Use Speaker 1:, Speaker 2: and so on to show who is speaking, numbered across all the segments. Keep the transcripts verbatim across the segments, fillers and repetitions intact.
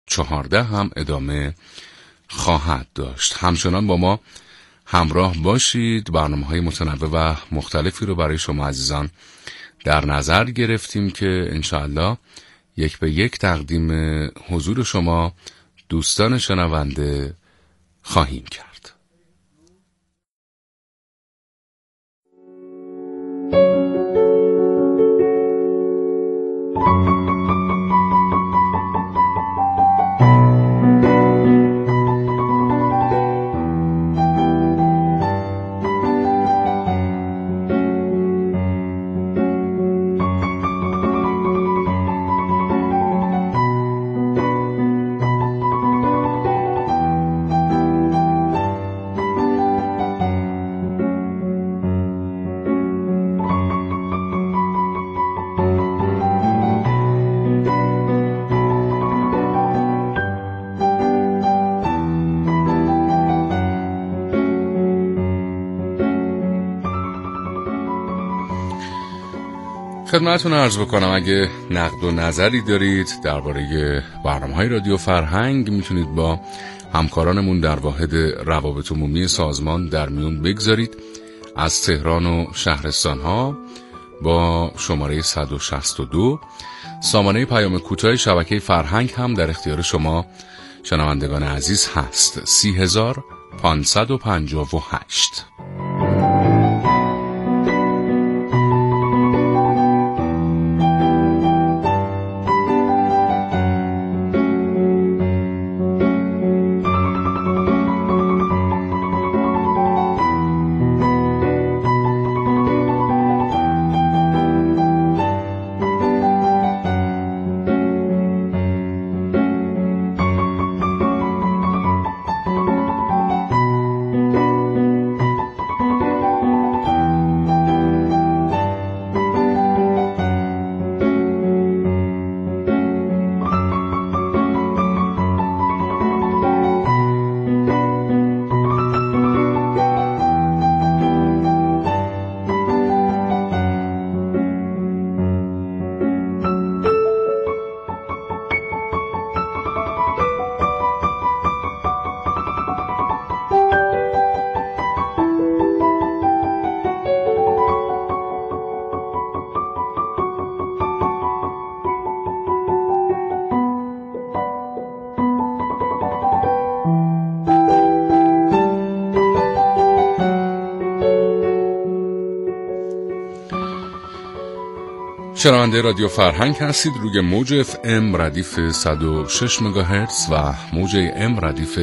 Speaker 1: چهارده هم ادامه خواهد داشت. همچنان با ما همراه باشید. برنامه‌های متنوع و مختلفی رو برای شما عزیزان در نظر گرفتیم که انشاءالله یک به یک تقدیم حضور شما دوستان شنونده خواهیم کرد. خدمتتون عرض بکنم اگه نقد و نظری دارید درباره برنامه‌های رادیو فرهنگ میتونید با همکارانمون در واحد روابط عمومی سازمان در میون بگذارید. از تهران و شهرستان‌ها با شماره صد و شصت و دو سامانه پیام کوتاه شبکه فرهنگ هم در اختیار شما شنوندگان عزیز هست. سی هزار پانصد و پنجاه و هشت. شنونده رادیو فرهنگ هستید روی موج اف ام ردیف صد و شش مگاهرتز و موج ام ردیف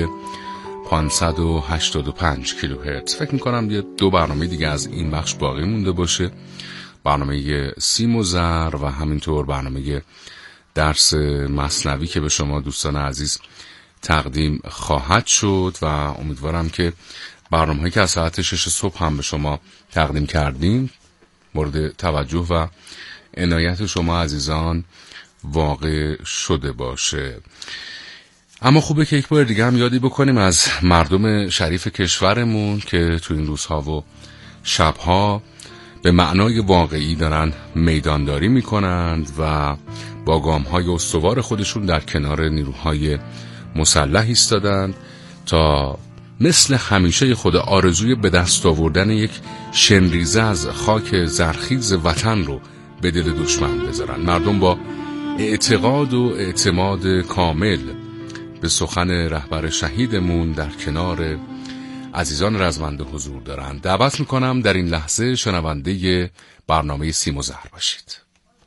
Speaker 1: پانصد و هشتاد و پنج کیلوهرتز. فکر میکنم یه دو برنامه دیگه از این بخش باقی مونده باشه، برنامه سیم و زر و همینطور برنامه درس مثنوی که به شما دوستان عزیز تقدیم خواهد شد و امیدوارم که برنامه‌ای که از ساعت شش صبح هم به شما تقدیم کردیم مورد توجه و عنایت شما عزیزان واقع شده باشه. اما خوبه که یک بار دیگه هم یادی بکنیم از مردم شریف کشورمون که تو این روزها و شبها به معنای واقعی دارن میدانداری میکنند و با گامهای استوار خودشون در کنار نیروهای مسلح ایستادند تا مثل همیشه خود آرزوی به دست آوردن یک شنریزه از خاک زرخیز وطن رو به دل دشمن بذارن. مردم با اعتقاد و اعتماد کامل به سخن رهبر شهیدمون در کنار عزیزان رزمنده حضور دارن. دعوت میکنم در این لحظه شنونده برنامه سیم و زر باشید.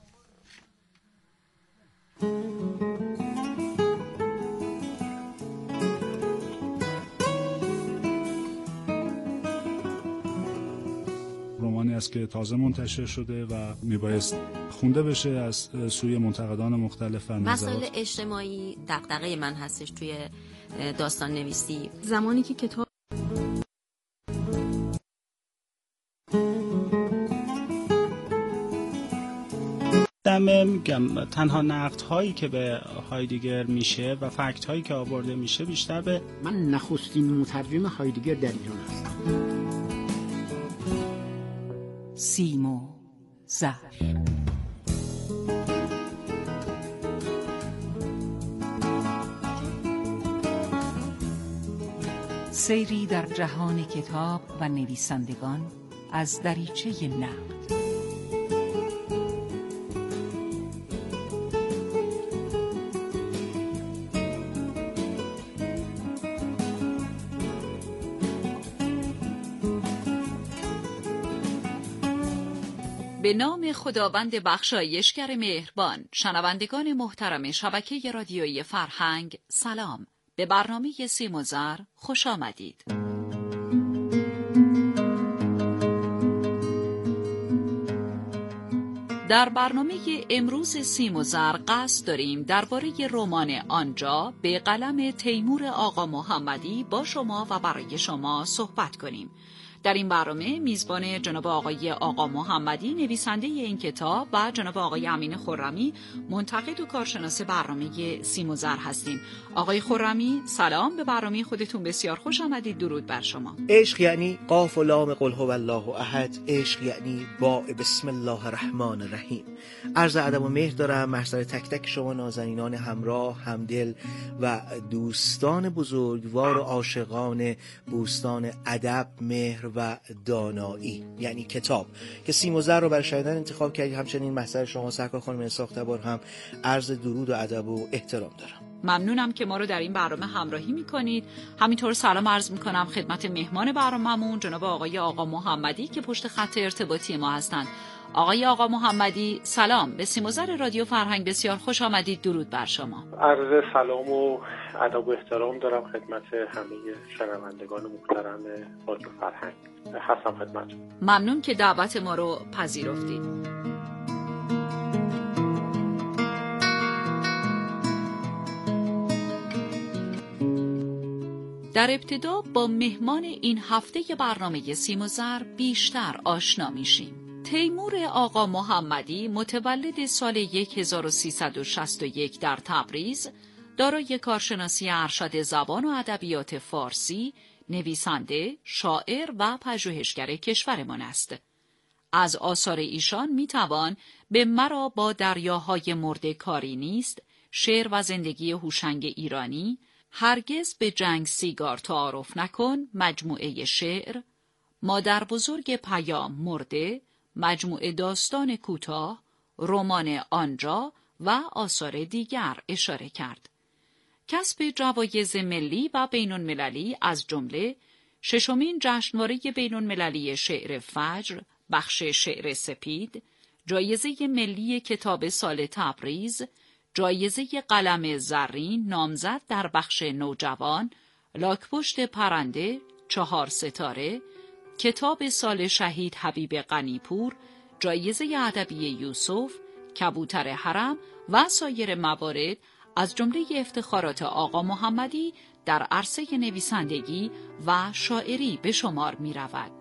Speaker 2: رومانی است که تازه منتشر شده و میبایست خونده بشه از سوی منتقدان مختلف.
Speaker 3: مسائل اجتماعی دغدغه من هستش توی داستان نویسی.
Speaker 4: زمانی که کتاب
Speaker 5: دم میگم تنها نقد هایی که به هایدگر میشه و فکت هایی که آورده میشه بیشتر به
Speaker 6: من نخستین مترجم هایدگر در ایران هستم.
Speaker 7: سیم و زر. سیری در جهان کتاب و نویسندگان از دریچه نقد.
Speaker 4: به نام خداوند بخشایشگر مهربان. شنوندگان محترم شبکه رادیویی فرهنگ، سلام. به برنامه سیم و زر خوش آمدید. در برنامه امروز سیم و زر قصد داریم درباره رمان آنجا به قلم تیمور آقا محمدی با شما و برای شما صحبت کنیم. در این برنامه میزبان جناب آقای آقا محمدی نویسنده این کتاب و جناب آقای امین خرمی منتقد و کارشناس برنامه سیم و زر هستیم. آقای خرمی سلام، به برنامه خودتون بسیار خوش آمدید. درود بر شما.
Speaker 8: عشق یعنی قاف و لام قل هو الله احد. عشق یعنی با بسم الله الرحمن الرحیم. عرض ادب و مهر دارم محضر تک تک شما نازنینان همراه، همدل و دوستان بزرگوار و عاشقان بوستان ادب، مهر و دانایی، یعنی کتاب که سیم و زر رو برای شنیدن انتخاب کردید. همچنین محضر شما سرکار خانم ساختبار هم عرض درود و ادب و احترام دارم.
Speaker 4: ممنونم که ما رو در این برنامه همراهی میکنید. همینطور سلام عرض میکنم خدمت مهمان برنامه‌مون جناب آقای آقا محمدی که پشت خط ارتباطی ما هستند. آقای آقا محمدی سلام، به سیم و زر رادیو فرهنگ بسیار خوش آمدید. درود بر شما.
Speaker 9: عرض سلام و ادب و احترام دارم خدمت همه شنوندگان محترم رادیو فرهنگ. هستم خدمت.
Speaker 4: ممنون که دعوت ما رو پذیرفتید. در ابتدا با مهمان این هفته برنامه سیم و زر بیشتر آشنا میشیم. تیمور آقا محمدی متولد سال هزار و سیصد و شصت و یک در تبریز، دارای کارشناسی ارشد زبان و ادبیات فارسی، نویسنده، شاعر و پژوهشگر کشورمان است. از آثار ایشان میتوان به مرا با دریاهای مرده کاری نیست، شعر و زندگی هوشنگ ایرانی، هرگز به جنگ سیگار تعارف نکن، مجموعه شعر، مادر بزرگ پیام مرده، مجموعه داستان کوتاه، رمان آنجا و آثار دیگر اشاره کرد. کسب جوایز ملی و بین‌المللی از جمله ششمین جشنواره بین‌المللی شعر فجر، بخش شعر سپید، جایزه ملی کتاب سال تبریز، جایزه قلم زرین نامزد در بخش نوجوان، لاک‌پشت پرنده، چهار ستاره، کتاب سال شهید حبیب غنی‌پور، جایزه ادبی یوسف، کبوتر حرم و سایر موارد از جمله افتخارات آقا محمدی در عرصه نویسندگی و شاعری به شمار می رود.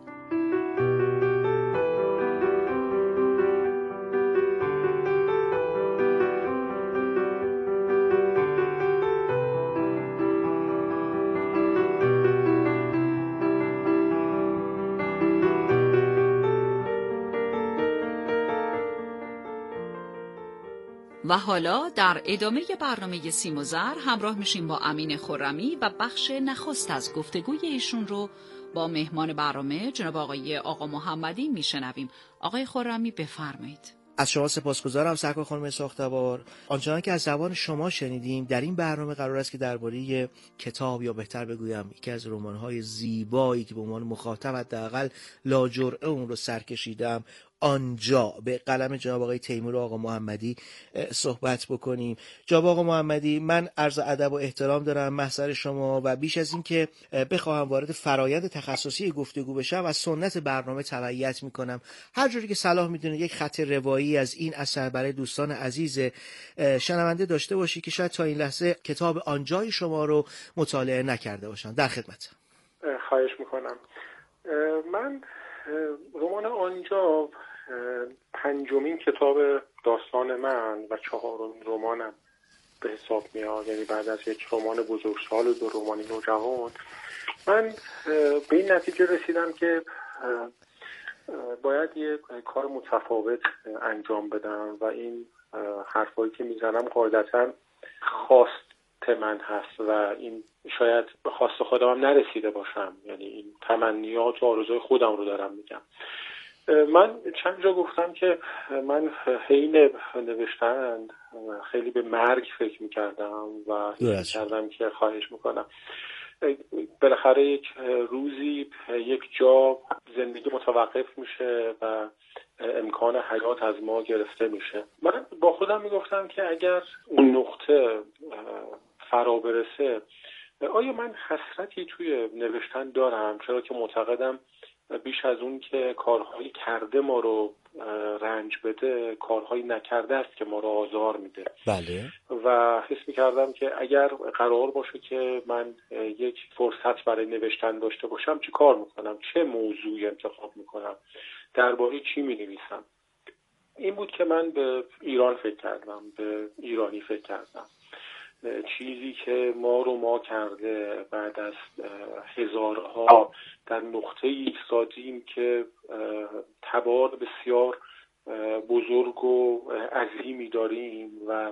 Speaker 4: و حالا در ادامه برنامه سیم و زر همراه میشیم با امین خرمی و بخش نخست از گفتگوی ایشون رو با مهمان برنامه جناب آقای آقا محمدی میشنویم. آقای خرمی بفرمایید.
Speaker 8: از شما سپاسگزارم سرکار خانم ساختبار. آنچنان که از زبان شما شنیدیم در این برنامه قرار است که درباره کتاب یا بهتر بگویم یکی از رمان‌های زیبایی که به عنوان مخاطب حداقل لاجرعه اون رو سر کشیدم، آنجا به قلم جناب آقای تیمور آقا محمدی صحبت بکنیم. جناب آقا محمدی، من عرض ادب و احترام دارم محضر شما و بیش از این که بخواهم وارد فرایند تخصصی گفتگو بشم از سنت برنامه تبعیت میکنم. هر جوری که صلاح میدونید یک خط روایی از این اثر برای دوستان عزیز شنونده داشته باشی که شاید تا این لحظه کتاب آنجای شما رو مطالعه نکرده باشن. در خدمت.
Speaker 9: خواهش میکنم. من رمان آنجا پنجمین کتاب داستان من و چهارمین رمانم به حساب میاد، یعنی بعد از یک رمان بزرگسال و دو رمان نوجوان من به این نتیجه رسیدم که باید یک کار متفاوت انجام بدم و این حرفایی که میزنم قاعدتاً خواست طمع من هست و این شاید به خواست خودم هم نرسیده باشم، یعنی این تمنیات و آرزوی خودم رو دارم میگم. من چند جا گفتم که من حین نوشتن خیلی به مرگ فکر میکردم و فکر کردم که خواهش میکنم بالاخره یک روزی یک جا زندگی متوقف میشه و امکان حیات از ما گرفته میشه. من با خودم میگفتم که اگر اون نقطه فرا برسه آیا من حسرتی توی نوشتن دارم، چرا که معتقدم بیش از اون که کارهایی کرده ما رو رنج بده، کارهایی نکرده است که ما رو آزار میده.
Speaker 8: بله.
Speaker 9: و حس میکردم که اگر قرار باشه که من یک فرصت برای نوشتن داشته باشم چی کار میکنم، چه موضوعی انتخاب میکنم، درباره چی مینویسم. این بود که من به ایران فکر کردم، به ایرانی فکر کردم. چیزی که ما رو ما کرده، بعد از هزارها در نقطه ایستادیم که تبار بسیار بزرگ و عظیمی داریم و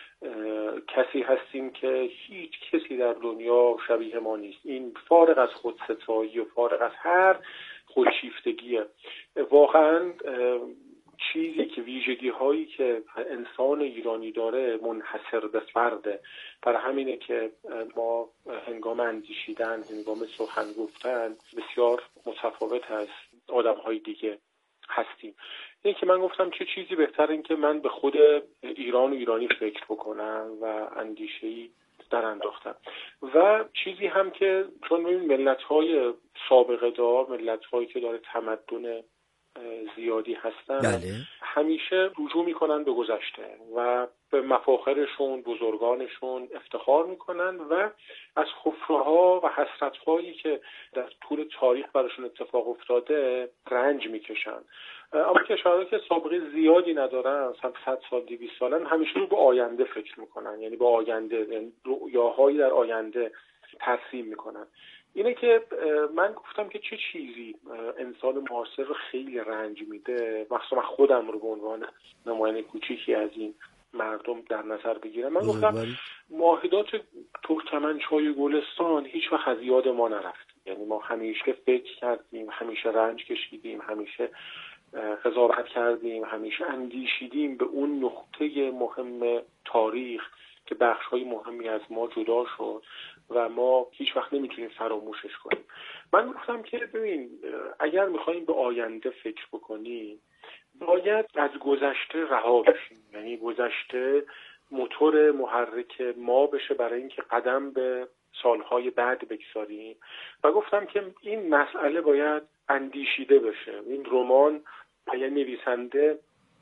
Speaker 9: کسی هستیم که هیچ کسی در دنیا شبیه ما نیست. این فارغ از خودستایی و فارغ از هر خودشیفتگیه. واقعا چیزی که ویژگی هایی که انسان ایرانی داره منحصر به فرده. برای همینه که ما هنگام اندیشیدن، هنگام سخن گفتن بسیار متفاوت از آدم های دیگه هستیم. این که من گفتم چه چیزی بهتر این که من به خود ایران و ایرانی فکر بکنم و اندیشه‌ای در انداختم. و چیزی هم که چون ببین ملت‌های سابقه دار، ملت‌هایی که داره تمدن زیادی هستن،
Speaker 8: بله.
Speaker 9: همیشه رجوع میکنن به گذشته و به مفاخرشون، بزرگانشون افتخار میکنن و از حفره‌ها و حسرت‌هایی که در طول تاریخ براشون اتفاق افتاده رنج میکشن. اما کشورهایی که سابقه زیادی ندارن، مثلا صد سال دویست سالن، همیشه رو به آینده فکر میکنن، یعنی به آینده، رؤیاهایی در آینده ترسیم میکنن. اینه که من گفتم که چه چیزی انسان معاصر رو خیلی رنج میده، مخصوصا خودم رو به عنوان نماینده کوچیکی از این مردم در نظر بگیرم. من گفتم معاهدات ترکمنچای گلستان هیچ وقت از یاد ما نرفت. یعنی ما همیشه فکر کردیم، همیشه رنج کشیدیم، همیشه قضاوت کردیم، همیشه اندیشیدیم به اون نقطه مهم تاریخ که بخش‌های مهمی از ما جدا شد و ما هیچ وقت نمیتونیم فراموشش کنیم. من گفتم که ببین اگر میخوایم به آینده فکر بکنیم باید از گذشته رها بشیم، یعنی گذشته موتور محرک ما بشه برای اینکه قدم به سالهای بعد بگذاریم. و گفتم که این مسئله باید اندیشیده بشه. این رمان یعنی نویسنده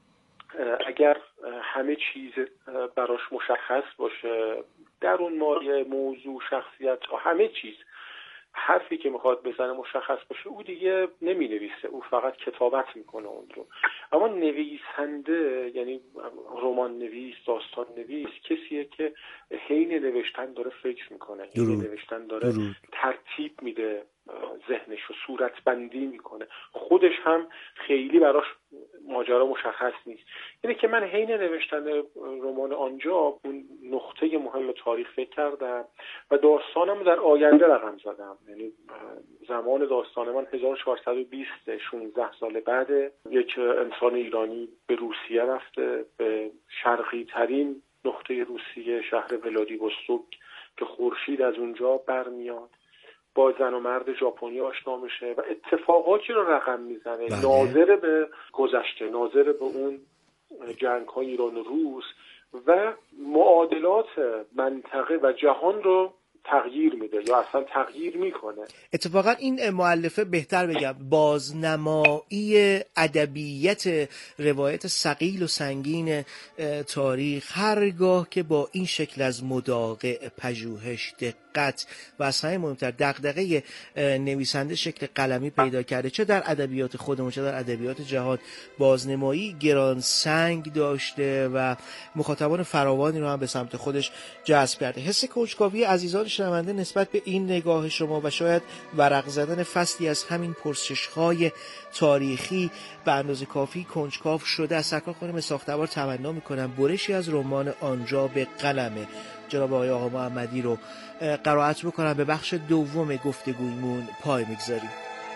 Speaker 9: اگر همه چیز براش مشخص باشه، درون مایه، موضوع، شخصیت، همه چیز، حرفی که میخواد بزنه مشخص باشه، او دیگه نمی نویسه، او فقط کتابت میکنه اون رو. اما نویسنده یعنی رمان نویس، داستان نویس کسیه که حین نوشتن داره فکر میکنه، حین نوشتن داره درود. ترتیب میده ذهنش رو، صورت بندی میکنه، خودش هم خیلی براش ماجرا مشخص نیست. اینه که من حین نوشتن رمان آنجا اون نقطه مهم تاریخ فکر کردم و داستانم در آینده رقم زدم. یعنی زمان داستان من هزار و چهارصد و بیست، شانزده سال بعد، یک انسان ایرانی به روسیه رفته، به شرقی ترین نقطه روسیه، شهر ولادیوستوک که خورشید از اونجا برمیاد، با زن و مرد ژاپنی آشنا میشه و اتفاقاتی رو رقم میزنه. بله. ناظر به گذشته، ناظر به اون جنگ‌های ایران و روس و معادلات منطقه و جهان رو تغییر میده یا اصلا تغییر میکنه.
Speaker 8: اتفاقا این مؤلفه، بهتر بگم، بازنمایی ادبیت روایت ثقیل و سنگین تاریخ، هرگاه که با این شکل از مداقع، پژوهش، دقت و از همه مهمتر دغدغه نویسنده شکل قلمی پیدا کرده، چه در ادبیات خودمون چه در ادبیات جهان، بازنمایی گران سنگ داشته و مخاطبان فراوانی رو هم به سمت خودش جذب کرده. حس کنجکاوی عزیزان شنونده نسبت به این نگاه شما و شاید ورق زدن فصلی از همین پرسش‌های تاریخی به اندازه کافی کنجکاو شده. از سرکار خانم ساختبار تمنا می‌کنم برشی از رمان آنجا به قلم جناب آقای آقا محمدی رو قرائت بکنم، به بخش دوم گفتگویمون پای میگذاریم.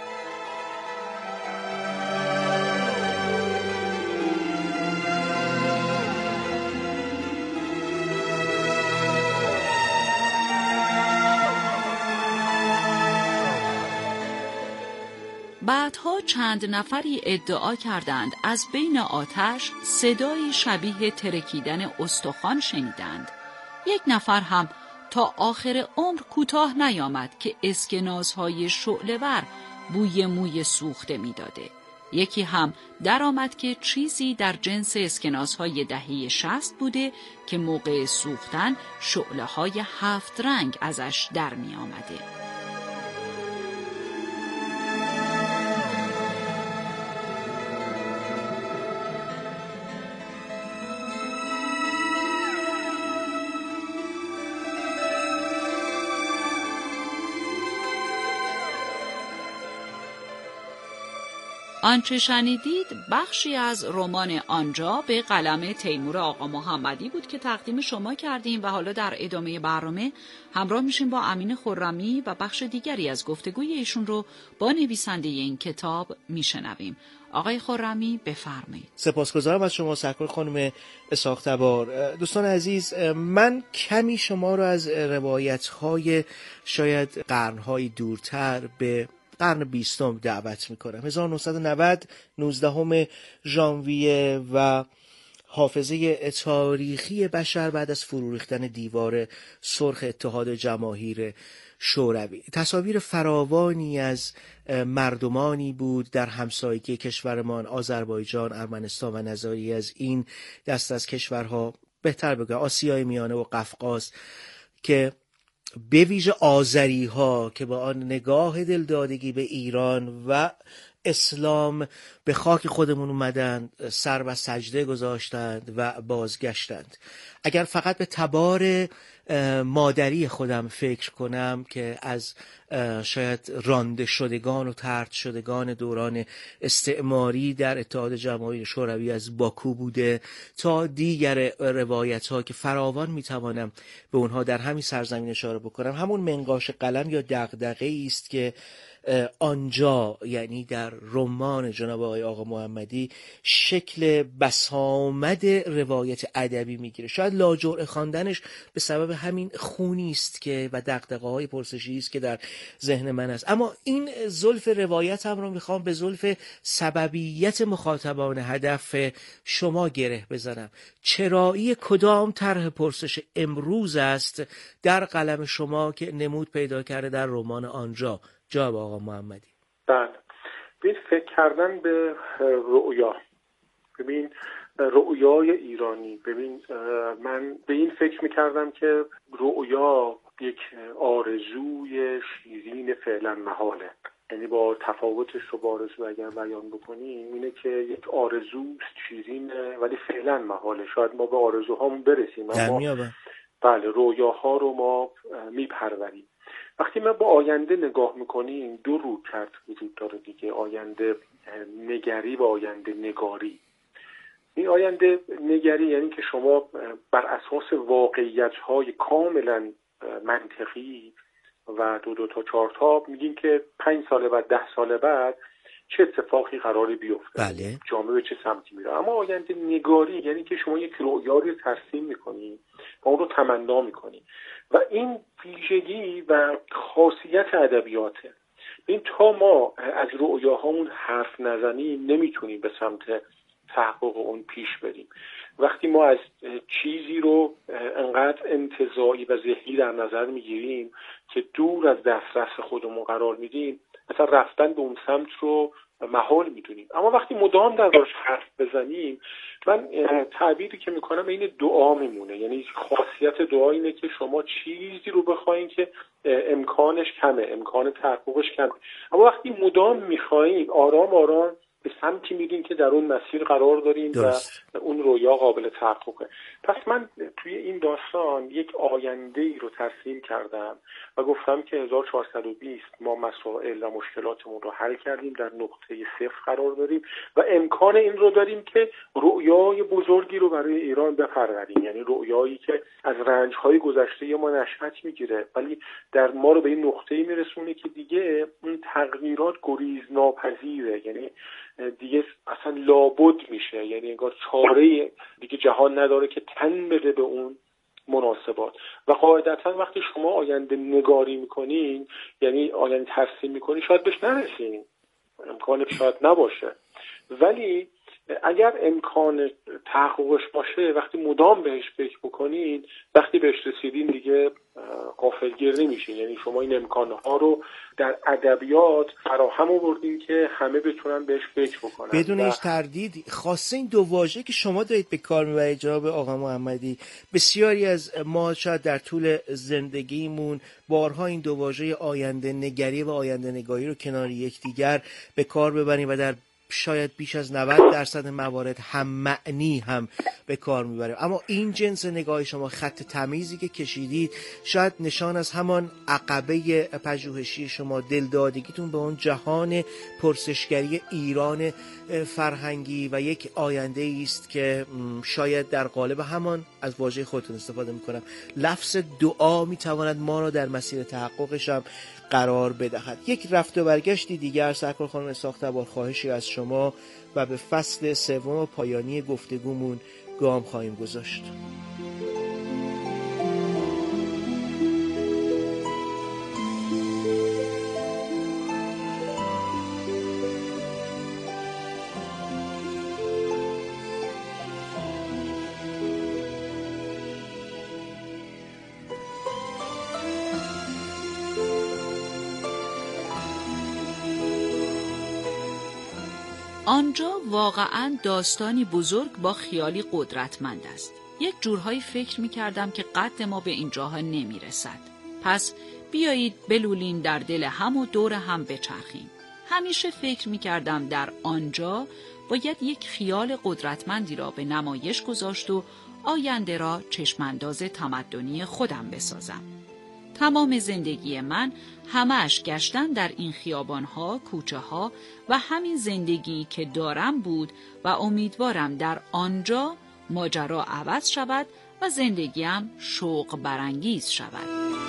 Speaker 4: بعدها چند نفری ادعا کردند از بین آتش صدایی شبیه ترکیدن استخوان شنیدند. یک نفر هم تا آخر عمر کوتاه نیامد که اسکناسهای شعله‌ور بوی موی سوخته میداده. یکی هم درآمد که چیزی در جنس اسکناسهای دهه شصت بوده که موقع سوختن شعله‌های هفت رنگ ازش در می آمده. آنچه شنیدید بخشی از رمان آنجا به قلم تیمور آقا محمدی بود که تقدیم شما کردیم و حالا در ادامه برنامه همراه میشیم با امین خرمی و بخش دیگری از گفتگوی ایشون رو با نویسنده این کتاب میشنویم. آقای خرمی بفرمایید.
Speaker 8: سپاسگزارم از شما سرکار خانم اسحاق تبار. دوستان عزیز، من کمی شما رو از روایت‌های شاید قرن‌های دورتر به قرن بیستم دعوت میکنم. هزار و نهصد و نود نوزدهم ژانویه و حافظه تاریخی بشر بعد از فرو ریختن دیوار سرخ اتحاد جماهیر شوروی. تصاویر فراوانی از مردمانی بود در همسایگی کشورمان، آذربایجان، ارمنستان و نظاری از این دست از کشورها، بهتر بگم آسیای میانه و قفقاز، که به ویژه آذری ها که با آن نگاه دلدادگی به ایران و اسلام به خاک خودمون اومدند، سر و سجده گذاشتند و بازگشتند. اگر فقط به تبار مادری خودم فکر کنم که از شاید رانده شدگان و طرد شدگان دوران استعماری در اتحاد جماهیر شوروی از باکو بوده تا دیگر روایت ها که فراوان میتوانم به اونها در همین سرزمین اشاره بکنم، همون منقاش قلم یا دغدغه‌ای است که آنجا، یعنی در رمان جناب آقای آقا محمدی، شکل بسامد روایت ادبی میگیره. شاید لاجرعه خواندنش به سبب همین خونی است که و دغدغه‌های پرسشی است که در ذهن من است. اما این زلف روایتم رو میخوام به زلف سببیت مخاطبان هدف شما گره بزنم. چرایی کدام طرح پرسش امروز است در قلم شما که نمود پیدا کرده در رمان آنجا جناب آقا محمدی؟
Speaker 9: بله، ببین فکر کردن به رؤیا، ببین رؤیای ایرانی. ببین من به این فکر میکردم که رؤیا یک آرزوی شیرین فعلا محاله، یعنی با تفاوتش رو با آرزو اگر بیان بکنیم اینه که یک آرزوست شیرینه ولی فعلا محاله. شاید ما به آرزوهامون برسیم اما بله رؤیاها رو ما میپروریم. وقتی ما با آینده نگاه میکنیم دو رویکرد وجود داره دیگه، آینده نگری و آینده نگاری. این آینده نگری یعنی که شما بر اساس واقعیت‌های کاملا منطقی و دو دو تا چهار تا میگین که پنج سال بعد، ده سال بعد چه اتفاقی قراره بیفته،
Speaker 8: بله.
Speaker 9: جامعه به چه سمتی میره. اما آینده نگاری یعنی که شما یک رؤیایی رو ترسیم میکنی و اون رو تمنا میکنی و این ویژگی و خاصیت ادبیاته. این تا ما از رؤیاهامون حرف نزنیم نمیتونیم به سمت تحقق اون پیش بریم. وقتی ما از چیزی رو انقدر انتزاعی و ذهنی در نظر میگیریم که دور از دسترس خودمون قرار میدیم، مثلا رفتن به اون سمت رو محال میدونیم. اما وقتی مدام دربارش حرف بزنیم، من تعبیری که میکنم این دعا میمونه. یعنی خاصیت دعا اینه که شما چیزی رو بخواین که امکانش کمه، امکان تحققش کمه، اما وقتی مدام میخواین آرام آرام به سمتی میریم که در اون مسیر قرار داریم
Speaker 8: درست.
Speaker 9: و اون رویا قابل تحققه. پس من توی این داستان یک آینده ای رو ترسیم کردم و گفتم که هزار و چهارصد و بیست ما مسائل و مشکلاتمون رو حل کردیم، در نقطه صفر قرار داریم و امکان این رو داریم که رؤیای بزرگی رو برای ایران بپروریم، یعنی رؤیایی که از رنج‌های گذشته ما نشأت میگیره ولی در ما رو به این نقطه‌ای میرسونه که دیگه اون تغییرات گریزناپذیره، یعنی دیگه اصلا لابد میشه، یعنی انگار چاره دیگه جهان نداره که تن بده به اون مناسبات. و قاعدتا وقتی شما آینده نگاری میکنین، یعنی آینده ترسیم میکنین، شاید بهش نرسین، امکانش شاید نباشه، ولی اگر امکان تحققش باشه وقتی مدام بهش فکر بکنین، وقتی بهش رسیدین دیگه غافلگیر نمیشین. یعنی شما این امکانها رو در ادبیات فراهم آوردین که همه بتونن بهش فکر بکنن
Speaker 8: بدون
Speaker 9: و...
Speaker 8: هیچ تردید. خاصه این دو واژه که شما دارید به کار میبرید جناب آقا محمدی، بسیاری از ما شاید در طول زندگیمون بارها این دو واژه آینده نگری و آینده نگاری رو کنار یکدیگر به کار ببریم و در شاید بیش از نود درصد موارد هم معنی هم به کار میبریم. اما این جنس نگاه شما، خط تمیزی که کشیدید، شاید نشان از همان عقبه پژوهشی شما، دلدادگیتون به اون جهان پرسشگری ایران فرهنگی و یک آینده است که شاید در قالب همان، از واژه خودتون استفاده میکنم، لفظ دعا میتواند ما را در مسیر تحققش هم قرار بدهد. یک رفت و برگشتی دیگر سرکار خانم ساختبار، خواهشی از شما و به فصل سوم و پایانی گفتگومون گام خواهیم گذاشت.
Speaker 4: آنجا واقعاً داستانی بزرگ با خیالی قدرتمند است. یک جورهایی فکر می کردم که قد ما به اینجاها نمی رسد. پس بیایید بلولین در دل هم و دور هم بچرخیم. همیشه فکر می کردم در آنجا باید یک خیال قدرتمندی را به نمایش گذاشت و آینده را چشمانداز تمدنی خودم بسازم. تمام زندگی من همه‌اش گشتن در این خیابان‌ها، کوچه‌ها و همین زندگی که دارم بود و امیدوارم در آنجا ماجرا عوض شود و زندگیم شوق برانگیز شود.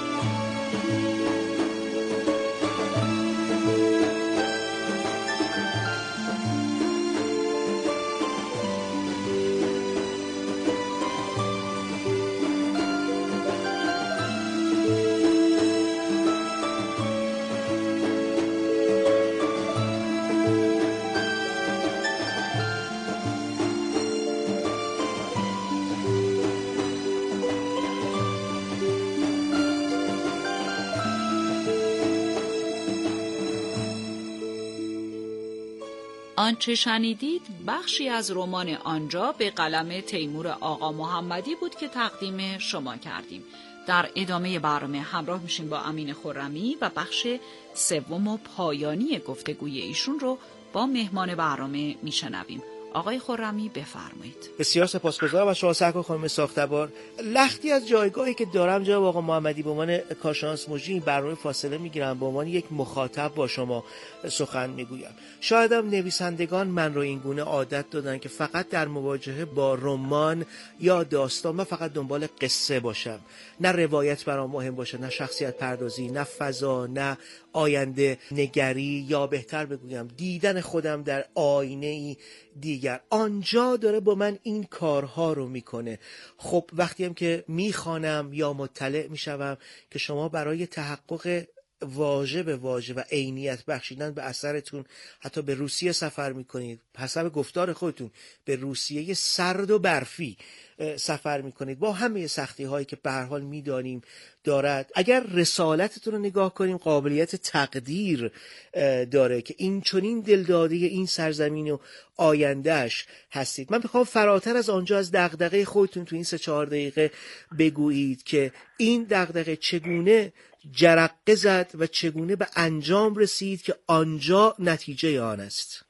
Speaker 4: آنچه شنیدید بخشی از رمان آنجا به قلم تیمور آقا محمدی بود که تقدیم شما کردیم. در ادامه برنامه همراه میشیم با امین خرمی و بخش سوم و پایانی گفتگوی ایشون رو با مهمان برنامه میشنویم. آقای خرمی بفرمایید.
Speaker 8: بسیار سپاسگزارم از شما سرکار خانم ساختبار. لختی از جایگاهی که دارم جناب آقا محمدی به عنوان کارشناس مجری برنامه فاصله میگیرم، به عنوان یک مخاطب با شما سخن میگویم. شاید هم نویسندگان من رو این گونه عادت دادن که فقط در مواجهه با رمان یا داستان من فقط دنبال قصه باشم، نه روایت برام مهم باشه، نه شخصیت پردازی، نه فضا، نه آینده نگری، یا بهتر بگویم دیدن خودم در آینه ای دیگر. آنجا داره با من این کارها رو میکنه. خب وقتی هم که میخوانم یا مطلع میشوم که شما برای تحقق واژه به واژه و عینیت بخشیدن به اثرتون حتی به روسیه سفر میکنید، حسب گفتار خودتون به روسیه سرد و برفی سفر میکنید، با همه سختی هایی که به هر حال میدانیم دارد. اگر رسالتتون رو نگاه کنیم قابلیت تقدیر داره که این چنین دلداده این سرزمین و آیندهش هستید. من میخوام فراتر از آنجا از دغدغه خودتون تو این سه چهار دقیقه بگویید که این دغدغه چگونه جرقه زد و چگونه به انجام رسید که آنجا نتیجه آن است.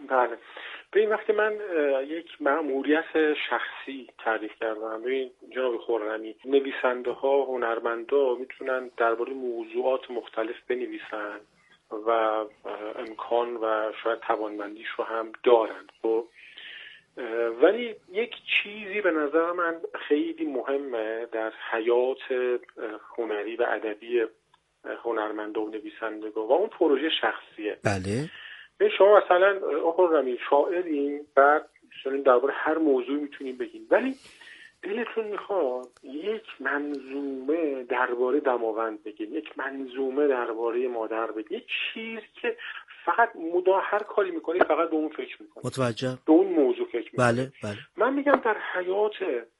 Speaker 9: بله. ببین وقتی من یک مأموریت شخصی تعریف کردم، ببین جناب خرمی، نویسنده ها، هنرمندا میتونن درباره موضوعات مختلف بنویسن و امکان و شاید توانمندیش رو هم دارن، خب ولی یک چیزی به نظر من خیلی مهمه در حیات هنری و ادبی هنرمندا و نویسندگان و اون پروژه شخصیه.
Speaker 8: بله.
Speaker 9: شما مثلا آقا رمی شاعرین، بعد درباره هر موضوع میتونیم بگیم، ولی دلتون میخواد یک منظومه درباره دماوند بگید، یک منظومه درباره مادر بگید، یک چیز که فقط مدا هر کاری میکنید فقط به اون فکر میکنید،
Speaker 8: متوجه،
Speaker 9: به اون موضوع فکر میکنید.
Speaker 8: بله بله.
Speaker 9: من میگم در حیات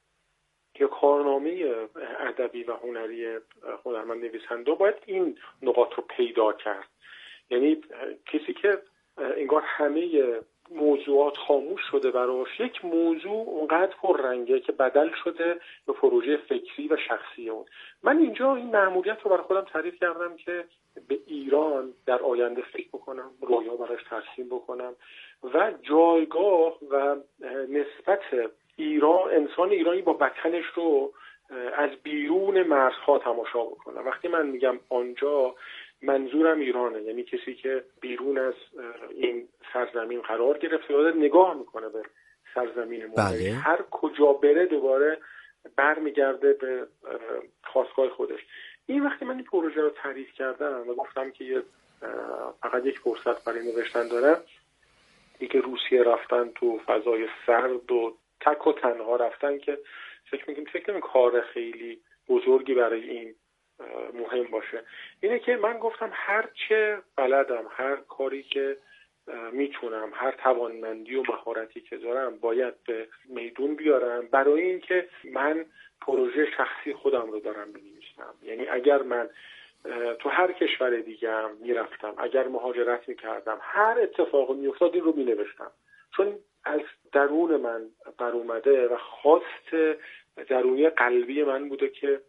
Speaker 9: که کارنامه ادبی و هنری هنرمند نویسنده باید این نقاط رو پیدا کرد. یعنی کسی که انگار همه موضوعات خاموش شده براش، یک موضوع اونقدر پررنگه که بدل شده به پروژه فکری و شخصی اون. من اینجا این مأموریت رو برای خودم تعریف کردم که به ایران در آینده فکر بکنم، رویا براش ترسیم بکنم و جایگاه و نسبت ایران، انسان ایرانی با وطنش رو از بیرون مرزها تماشا بکنم. وقتی من میگم آنجا، منظورم ایرانه، یعنی کسی که بیرون از این سرزمین قرار گرفته و نگاه میکنه به سرزمین ما،
Speaker 8: بله.
Speaker 9: هر کجا بره دوباره برمیگرده به خاصگاه خودش. این وقتی من این پروژه رو تعریف کردم و گفتم که یه فقط یک فرصت برای نوشتن داره، دیگه روسیه رفتن تو فضای سرد و تک و تنها رفتن که فکر میکنم فکر نمی کار خیلی بزرگی برای این مهم باشه. اینه که من گفتم هر چه بلدم، هر کاری که میتونم، هر توانمندی و مهارتی که دارم باید به میدون بیارم برای اینکه من پروژه شخصی خودم رو دارم بنویسم. یعنی اگر من تو هر کشور دیگه هم میرفتم، اگر مهاجرت میکردم، هر اتفاقی میافتاد این رو مینوشتم، چون از درون من بر اومده و خواست درونی قلبی من بوده که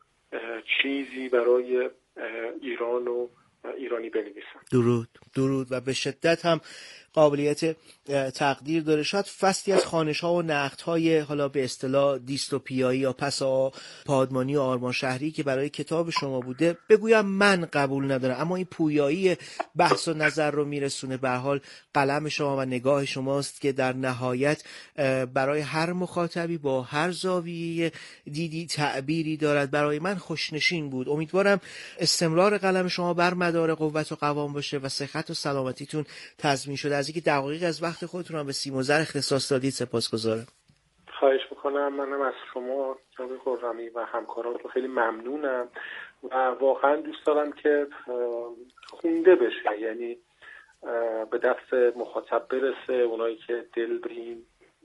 Speaker 9: چیزی برای ایران و ایرانی بنویسم.
Speaker 8: درود درود و به شدت هم قابلیت تقدیر داره. شاید فصلی از خوانش‌ها و نقدهای حالا به اصطلاح دیستوپیایی یا پسا پادمانی و آرمان شهری که برای کتاب شما بوده بگویم من قبول ندارم، اما این پویایی بحث و نظر رو میرسونه. به هر حال قلم شما و نگاه شماست که در نهایت برای هر مخاطبی با هر زاویه دیدی تعبیری دارد. برای من خوشنشین بود. امیدوارم استمرار قلم شما بر مدار قوت و قوام باشه و صحت و سلامتیتون تضمین شده. از اینکه دقایق از وقت خودتون هم به سیم و زر اختصاص دادید سپاسگزارم.
Speaker 9: خواهش میکنم. منم از شما جناب خرمی و همکارانتون خیلی ممنونم و واقعا دوست دارم که خونده بشه، یعنی به دست مخاطب برسه. اونایی که دل به این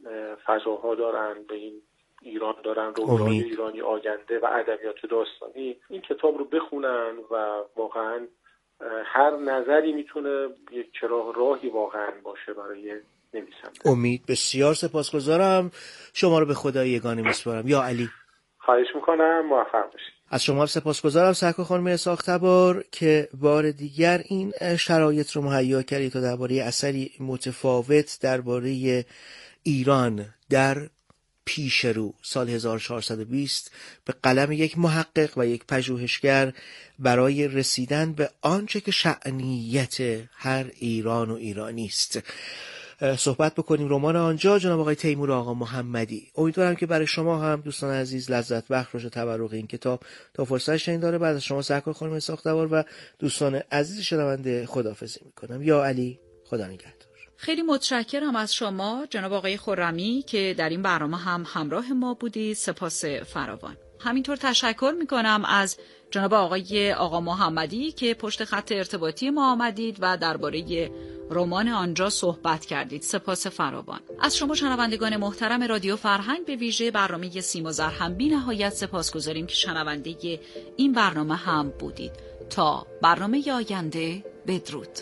Speaker 9: فضاها دارن، به این ایران دارن، رویای ایرانی آینده و ادبیات داستانی، این کتاب رو بخونن و واقعا هر نظری میتونه یک چراغ راهی واقعا باشه برای نویسنده.
Speaker 8: امید. بسیار سپاسگزارم. شما رو به خدای یگانه میسپارم. یا علی.
Speaker 9: خواهش میکنم. موفق باشید.
Speaker 8: از شما سپاسگزارم سرکار خانم ساختبار که بار دیگر این شرایط رو مهیا کردید تا درباره اثری متفاوت درباره ایران در پیش رو سال هزار و چهارصد و بیست به قلم یک محقق و یک پژوهشگر برای رسیدن به آنچه که شأنیت هر ایران و ایرانی است صحبت بکنیم. رمان آنجا جناب آقای تیمور آقا محمدی. امیدوارم که برای شما هم دوستان عزیز لذت بخش باشه تبرق این کتاب. تا فرصت شنید داره بعد از شما سرکار خانم ساختبار و دوستان عزیز شنونده خداحافظی میکنم. یا علی، خدا نگهدار.
Speaker 4: خیلی متشکرم از شما جناب آقای خرمی که در این برنامه هم همراه ما بودید. سپاس فراوان. همینطور تشکر میکنم از جناب آقای آقا محمدی که پشت خط ارتباطی ما آمدید و درباره رمان آنجا صحبت کردید. سپاس فراوان. از شما شنوندگان محترم رادیو فرهنگ به ویژه برنامه سیم و زر هم بی نهایت سپاس گذاریم که شنونده این برنامه هم بودید. تا برنامه آینده، بدرود.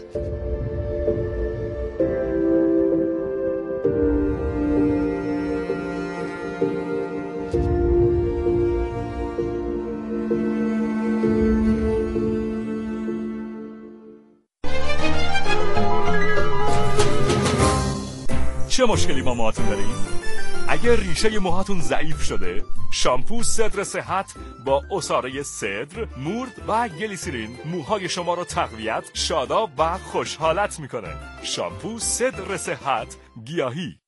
Speaker 10: چه مشکلی با موهاتون دارین؟ اگر ریشه موهاتون ضعیف شده، شامپو صدر صحت با عصاره صدر، مورد و گلیسرین موهای شما رو تقویت، شاداب و خوشحالت میکنه. شامپو صدر صحت گیاهی.